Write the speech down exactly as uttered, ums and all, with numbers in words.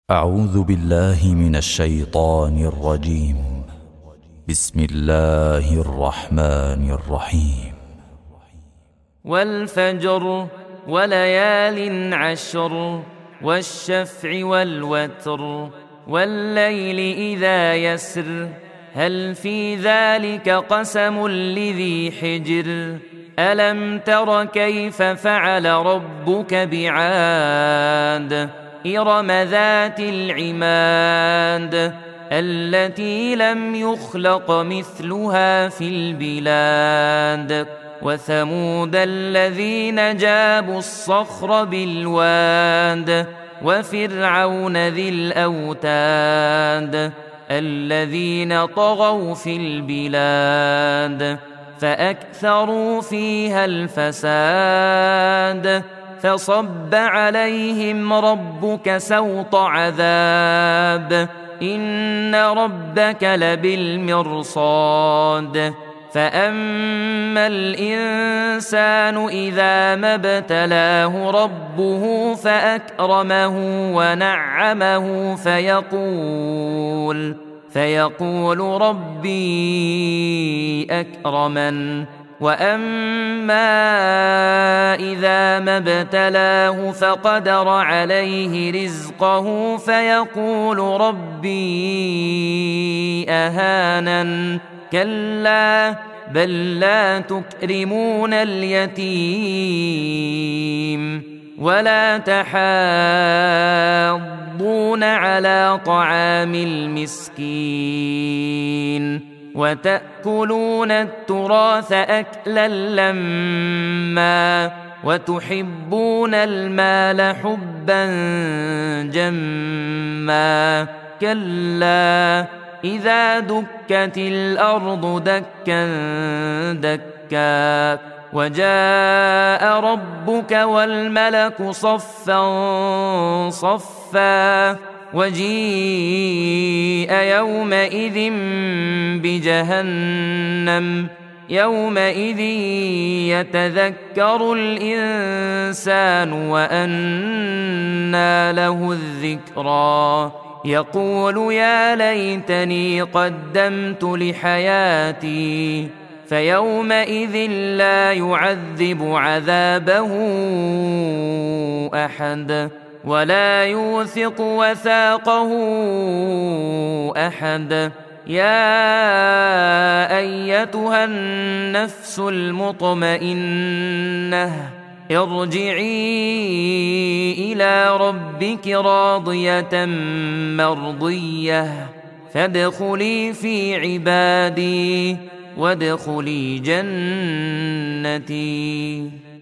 أعوذ بالله من الشيطان الرجيم. بسم الله الرحمن الرحيم. والفجر وليال عشر والشفع والوتر والليل إذا يسر هل في ذلك قسم لذي حجر ألم تر كيف فعل ربك بعاد إرم ذات العماد التي لم يخلق مثلها في البلاد وثمود الذين جابوا الصخر بالواد وفرعون ذي الأوتاد الذين طغوا في البلاد فأكثروا فيها الفساد فصب عليهم ربك سوط عذاب إن ربك لبالمرصاد فأما الإنسان إذا ما ابتلاه ربه فأكرمه ونعمه فيقول فيقول ربي أكرمن وأما إذا ما ابتلاه فقدر عليه رزقه فيقول ربي أهانن كلا بل لا تكرمون اليتيم ولا تحاضون على طعام المسكين وتأكلون التراث أكلا لما وتحبون المال حبا جما كلا إذا دكت الأرض دكا دكا وجاء ربك والملك صفا صفا وجيء يومئذ بجهنم يومئذ يتذكر الإنسان وأنى له الذكرى يقول يا ليتني قدمت لحياتي فيومئذ لا يعذب عذابه أحد ولا يوثق وثاقه أحد يا أيتها النفس المطمئنة ارجعي إلى ربك راضية مرضية فادخلي في عبادي وادخلي جنتي.